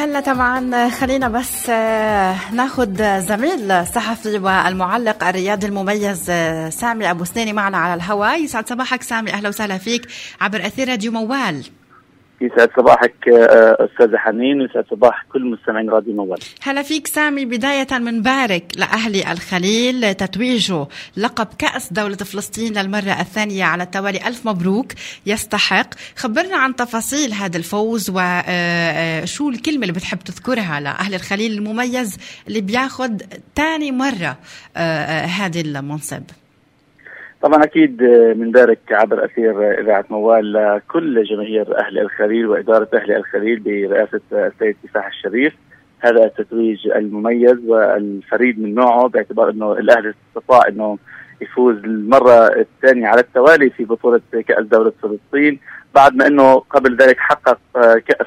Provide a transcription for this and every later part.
هلا طبعا خلينا بس ناخد زميل صحفي والمعلق الرياضي المميز سامي أبو سنيني معنا على الهواء. يسعد صباحك سامي، أهلا وسهلا فيك عبر أثير راديو موال. يسعد صباحك أستاذة حنين ويسعد صباح كل مستمعين راديو موال. هلا فيك سامي. بداية بنبارك لأهلي الخليل تتويجه لقب كأس دولة فلسطين للمرة الثانية على التوالي، ألف مبروك، يستحق. خبرنا عن تفاصيل هذا الفوز وشو الكلمة اللي بتحب تذكرها لأهل الخليل المميز اللي بياخد تاني مرة هذه المنصب. طبعا أكيد بنبارك عبر أثير إذاعة موال لكل جماهير أهل الخليل وإدارة أهل الخليل برئاسة السيد كفاح الشريف. هذا التتويج المميز والفريد من نوعه، باعتبار أنه الأهلي استطاع أنه يفوز المرة الثانية على التوالي في بطولة كأس دولة فلسطين، بعد ما أنه قبل ذلك حقق كأس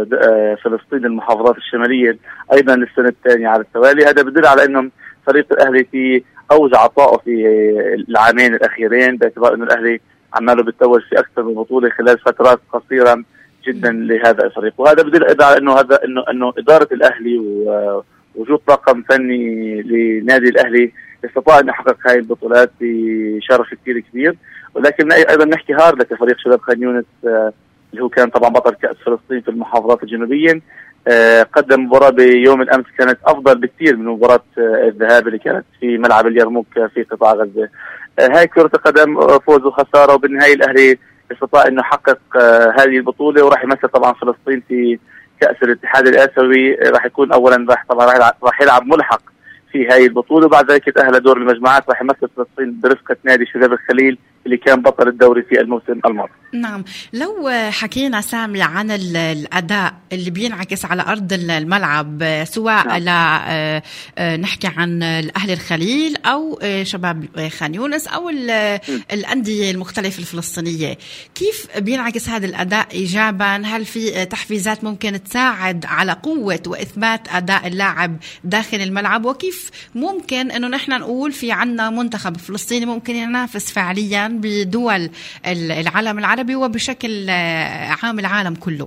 فلسطين المحافظات الشمالية أيضا للسنة الثانية على التوالي. هذا بدل على أنه فريق الأهلي في أوج عطائه في العامين الأخيرين، باعتبار أنه الأهلي عماله بيتوج في أكثر من بطولة خلال فترات قصيرة جدا لهذا الفريق. وهذا بدل على أنه إدارة الأهلي ووجود طاقم فني لنادي الأهلي استطاع أن يحقق هذه البطولات بشرف كثير كبير. ولكن أيضا نحكي هارد كفريق شباب خان يونس اللي هو كان طبعا بطل كأس فلسطين في المحافظات الجنوبية، قدم مباراة بيوم الأمس كانت أفضل بكثير من مباراة الذهاب اللي كانت في ملعب اليرموك في قطاع غزة. هاي كرة القدم فوز وخسارة، وبالنهاية الأهلي استطاع أنه يحقق هذه البطولة، وراح يمثل طبعا فلسطين في كأس الاتحاد الآسيوي. راح يكون أولا راح يلعب ملحق في هاي البطولة، وبعد ذلك يتأهل دور المجموعات. راح يمثل فلسطين برفقة نادي شباب الخليل اللي كان بطل الدوري في الموسم الماضي. نعم، لو حكينا سامي عن الأداء اللي بينعكس على أرض الملعب، سواء نعم. نحكي عن الأهلي الخليل أو شباب خان يونس أو الأندية المختلفة الفلسطينية، كيف بينعكس هذا الأداء إيجابا؟ هل في تحفيزات ممكن تساعد على قوة وإثبات أداء اللاعب داخل الملعب؟ وكيف ممكن أنه نحن نقول في عنا منتخب فلسطيني ممكن ينافس فعليا بدول العالم العربي وبشكل عام العالم كله؟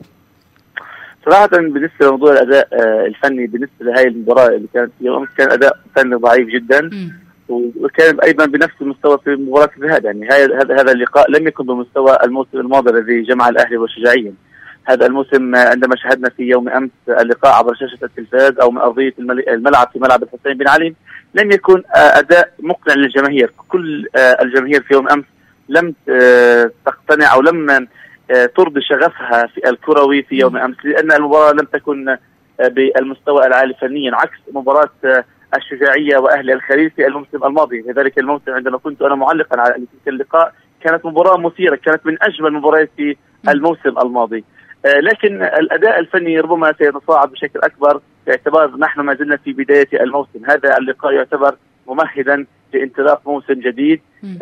صراحة بالنسبة لموضوع الأداء الفني بالنسبة لهذه المباراة اللي كانت اليوم، كان أداء فني ضعيف جدا. وكان أيضا بنفس المستوى في مباراة الذهاب. يعني هذا اللقاء لم يكن بمستوى الموسم الماضي الذي جمع الأهلي والشجاعية. هذا الموسم عندما شاهدنا في يوم أمس اللقاء عبر شاشة التلفاز أو من أرضية الملعب في ملعب الحسين بن علي، لم يكن أداء مقنع للجماهير. كل الجماهير في يوم أمس لم تقتنع أو لم ترضي شغفها في الكروي في يوم أمس، لأن المباراة لم تكن بالمستوى العالي فنيا، عكس مباراة الشجاعية وأهل الخليل في الموسم الماضي. لذلك الموسم عندما كنت أنا معلقا على تلك اللقاء كانت مباراة مثيرة، كانت من أجمل المباريات في الموسم الماضي. لكن الأداء الفني ربما سيتصاعد بشكل أكبر باعتبار نحن ما زلنا في بداية الموسم. هذا اللقاء يعتبر ممهدا لانطلاق موسم جديد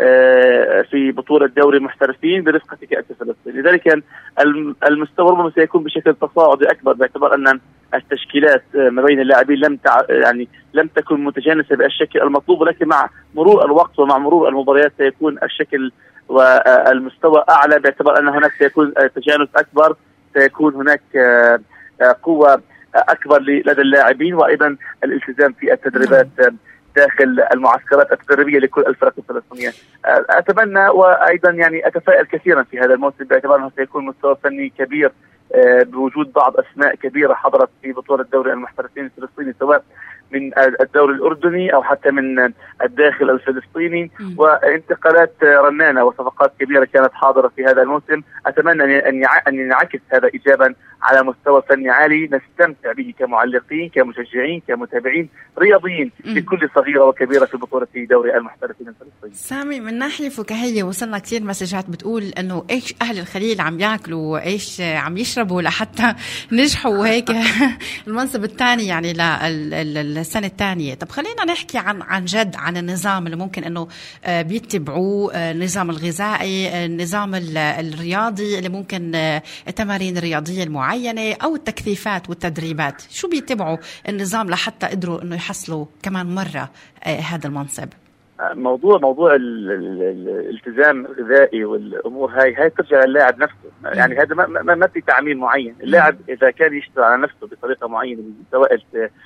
في بطولة دوري المحترفين برفقة كأس فلسطين. لذلك المستوى ربما سيكون بشكل تصاعدي أكبر باعتبار أن التشكيلات ما بين اللاعبين لم تكن متجانسة بالشكل المطلوب، ولكن مع مرور الوقت ومع مرور المباريات سيكون الشكل والمستوى أعلى باعتبار أن هناك سيكون تجانس أكبر، سيكون هناك قوة أكبر لدى اللاعبين، وأيضا الالتزام في التدريبات داخل المعسكرات التدريبية لكل الفرق الفلسطينية. أتمنى وأيضا يعني أتفائل كثيرا في هذا الموسم باعتبار أنه سيكون مستوى فني كبير بوجود بعض أسماء كبيرة حضرت في بطولة دوري المحترفين الفلسطيني، سواء من الدوري الأردني أو حتى من الداخل الفلسطيني، وانتقالات رنانة وصفقات كبيرة كانت حاضرة في هذا الموسم. أتمنى أن ينعكس هذا إيجابا على مستوى فني عالي نستمتع به كمعلقين كمشجعين كمتابعين رياضيين لكل صغيرة وكبيرة في بطولة دوري المحترفين الفلسطيني. سامي، من ناحية فكاهية وصلنا كثير مسجات بتقول أنه إيش أهل الخليل عم يأكلوا وإيش عم يشربوا لحتى نجحوا وهيك المنصب الثاني يعني السنة الثانية. طب خلينا نحكي عن جد عن النظام اللي ممكن أنه بيتبعوه، النظام الغذائي، النظام الرياضي اللي ممكن التمارين الرياضية المعينة أو التكثيفات والتدريبات. شو بيتبعوا النظام لحتى قدروا أنه يحصلوا كمان مرة هذا المنصب؟ موضوع الالتزام الغذائي والامور هاي ترجع للاعب نفسه. يعني هذا ما في تعميم معين. اللاعب اذا كان يشتغل على نفسه بطريقه معينه سواء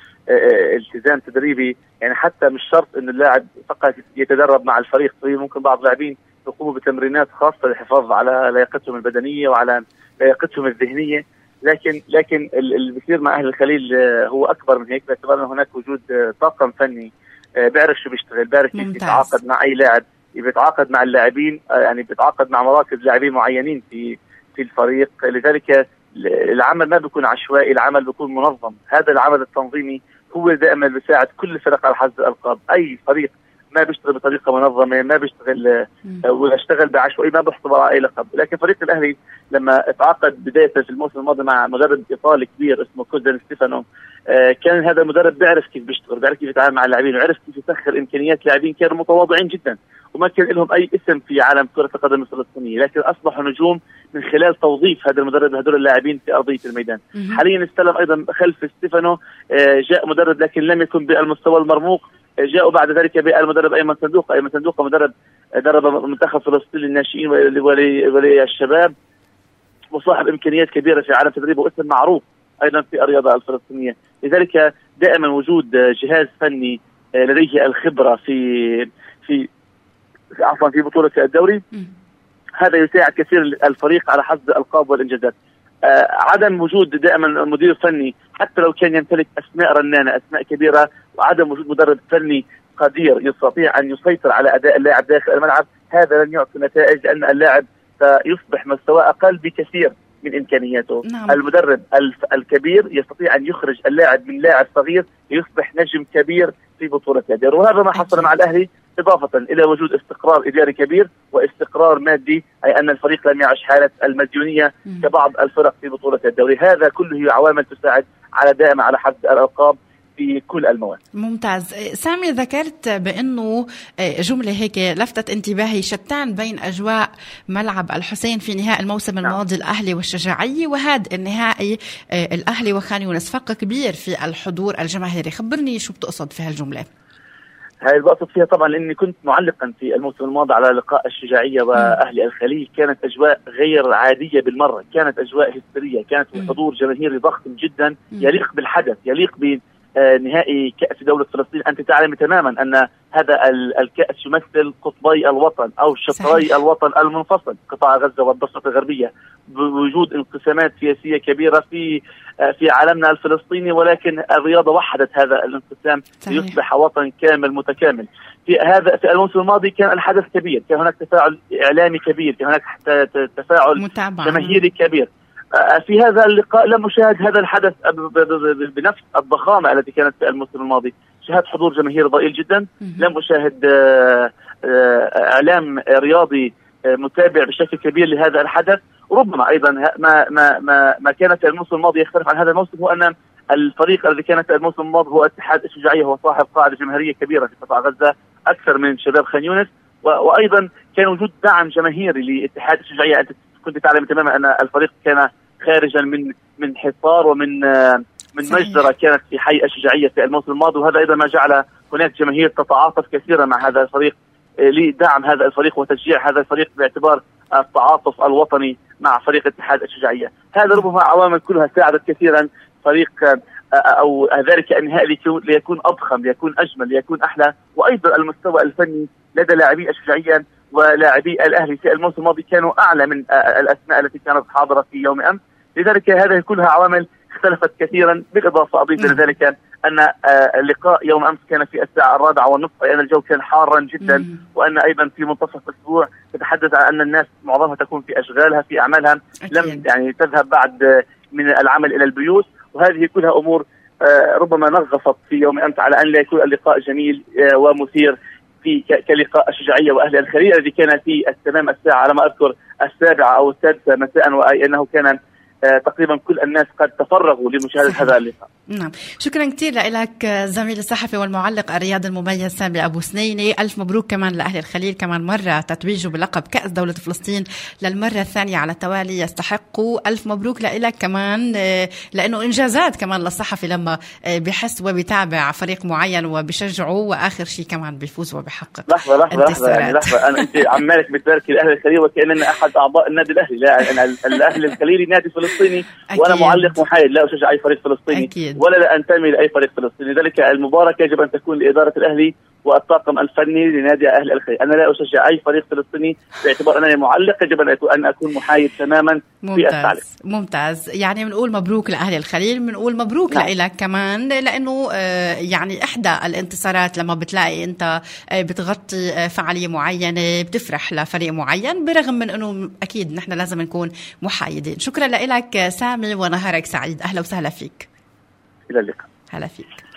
التزام تدريبي، يعني حتى مش شرط ان اللاعب فقط يتدرب مع الفريق، ممكن بعض اللاعبين يقوموا بتمرينات خاصه للحفاظ على لياقتهم البدنيه وعلى لياقتهم الذهنيه. لكن اللي بيصير مع اهل الخليل هو اكبر من هيك، باعتبار ان هناك وجود طاقم فني بيعرف شو بيشتغل، بيعرف يتعاقد مع اي لاعب، بيتعاقد مع اللاعبين، يعني بيتعاقد مع مراكز لاعبين معينين في الفريق. لذلك العمل ما بيكون عشوائي، العمل بيكون منظم. هذا العمل التنظيمي هو دائما بيساعد كل الفرق على حصد الألقاب. اي فريق ما بيشتغل بطريقه منظمه، ما بيشتغل ولا اشتغل بعشوائي، ما بيحصل على اي لقب. لكن فريق الاهلي لما اتعاقد بدايه في الموسم الماضي مع مدرب ايطالي كبير اسمه كوزان ستيفانو، كان هذا المدرب بيعرف كيف بيشتغل، بيعرف كيف يتعامل مع اللاعبين، وعرف كيف يسخر امكانيات لاعبين كانوا متواضعين جدا وما كان لهم اي اسم في عالم كره القدم الفلسطينيه، لكن اصبحوا نجوم من خلال توظيف هذا المدرب هذول اللاعبين في ارضيه الميدان. حاليا استلم ايضا خلف ستيفانو جاء مدرب لكن لم يكن بالمستوى المرموق، جاءوا بعد ذلك بالمدرب ايمن صندوق مدرب درب منتخب فلسطين للناشئين ولي الشباب، وصاحب امكانيات كبيره في عالم تدريبه واسم معروف ايضا في الرياضه الفلسطينيه. لذلك دائما وجود جهاز فني لديه الخبره في بطوله الدوري هذا يساعد كثير الفريق على حصد الالقاب والانجازات. عدم وجود دائما مدير فني حتى لو كان يمتلك اسماء رنانه، اسماء كبيره، وعدم وجود مدرب فني قدير يستطيع ان يسيطر على اداء اللاعب داخل الملعب، هذا لن يعطي نتائج، لان اللاعب سيصبح مستواه اقل بكثير من امكانياته. نعم. المدرب الكبير يستطيع ان يخرج اللاعب من لاعب صغير ليصبح نجم كبير في بطوله الدوري، وهذا ما حصل مع الاهلي، اضافه الى وجود استقرار اداري كبير واستقرار مادي، اي ان الفريق لم يعش حاله المديونيه كبعض الفرق في بطوله الدوري. هذا كله عوامل تساعد دائما على حصد الالقاب في كل المواسم. ممتاز. سامي، ذكرت بأنه جملة هيك لفتت انتباهي، شتان بين أجواء ملعب الحسين في نهائي الموسم الماضي الأهلي والشجاعية وهذا النهائي الأهلي وخان يونس، فرق كبير في الحضور الجماهيري. خبرني شو بتقصد في هالجملة؟ هاي بقصد فيها طبعا لأني كنت معلقا في الموسم الماضي على لقاء الشجاعية وأهلي الخليل، كانت أجواء غير عادية بالمرة، كانت أجواء هستيرية، كانت حضور جماهيري ضخم جدا يليق بالحدث، يليق نهائي كأس دولة فلسطين. أنت تعلم تماما أن هذا الكأس يمثل قطبي الوطن أو شطري الوطن المنفصل، قطاع غزة والضفة الغربية، بوجود انقسامات سياسية كبيرة في عالمنا الفلسطيني، ولكن الرياضة وحدت هذا الانقسام ليصبح وطن كامل متكامل. في الموسم الماضي كان الحدث كبير، كان هناك تفاعل إعلامي كبير، كان هناك تفاعل جماهيري كبير. في هذا اللقاء لم أشاهد هذا الحدث بنفس الضخامة التي كانت في الموسم الماضي. شاهدت حضور جماهيري ضئيل جدا، لم أشاهد إعلام رياضي متابع بشكل كبير لهذا الحدث. ربما أيضا ما كانت الموسم الماضي يختلف عن هذا الموسم، هو أن الفريق الذي كانت الموسم الماضي هو اتحاد الشجاعية، هو صاحب قاعدة جماهيرية كبيرة في قطاع غزة أكثر من شباب خان يونس، وأيضا كان وجود دعم جماهيري لاتحاد الشجاعية. أنت كنت تعلم تماما أن الفريق كان خارجا من حصار ومن مجزرة كانت في حي الشجاعية في الموسم الماضي، وهذا أيضا ما جعل هناك جماهير تتعاطف كثيرا مع هذا الفريق لدعم هذا الفريق وتشجيع هذا الفريق باعتبار التعاطف الوطني مع فريق اتحاد الشجاعية. هذا ربما عوامل كلها ساعدت كثيرا فريق أو ذلك النهائي ليكون أضخم، ليكون أجمل، ليكون أحلى. وأيضا المستوى الفني لدى لاعبي الشجاعية ولاعبي الأهلي في الموسم الماضي كانوا أعلى من الأسماء التي كانت حاضرة في يوم أمس. لذلك هذه كلها عوامل اختلفت كثيرا. بالإضافة أضيف إلى ذلك أن اللقاء يوم أمس كان في 4:04، أن الجو كان حارا جدا، وأن أيضا في منتصف الأسبوع تتحدث عن أن الناس معظمها تكون في أشغالها في أعمالها، لم يعني تذهب بعد من العمل إلى البيوت، وهذه كلها أمور ربما نغصت في يوم أمس على أن لا يكون اللقاء جميل ومثير في كلقاء الشجاعية وأهل الخليل الذي كان في تمام الساعة على ما أذكر 7 أو 6 مساء، وأي أنه كان تقريبا كل الناس قد تفرغوا لمشاهدة هذا اللقاء. نعم، شكرا كثير لك زميل الصحفي والمعلق الرياضي المميز سامي أبو سنيني. ألف مبروك كمان لأهل الخليل، كمان مرة تتويجه بلقب كأس دولة فلسطين للمرة الثانية على التوالي، يستحقوا. ألف مبروك لك كمان، لأنه إنجازات كمان للصحفي لما بيحس وبيتابع فريق معين وبيشجعه، وآخر شيء كمان بيفوز وبيحقق. لحظة يعني أنا أنت عمالك بتباركي لأهل الخليل وكأننا أحد أعضاء النادي الأهلي. لا، أنا الأهلي الخليلي نادي فلسطيني وأنا معلق محايد، لا أشجع أي فريق فلسطيني أكيد. ولا لا أنتمي لأي فريق فلسطيني. لذلك المباركة يجب أن تكون لإدارة الأهلي والطاقم الفني لنادي أهل الخليل. أنا لا أشجع أي فريق فلسطيني باعتبار أنني معلق، يجب أن أكون محايد تماما في التعليق. ممتاز. يعني بنقول مبروك لأهل الخليل، بنقول مبروك لك كمان، لأنه يعني إحدى الانتصارات لما بتلاقي أنت بتغطي فعالية معينة بتفرح لفريق معين، برغم من أنه أكيد نحن لازم نكون محايدين. شكرا لك سامي ونهارك سعيد. أهلا وسهلا فيك. إلى اللقاء. هلا فيك.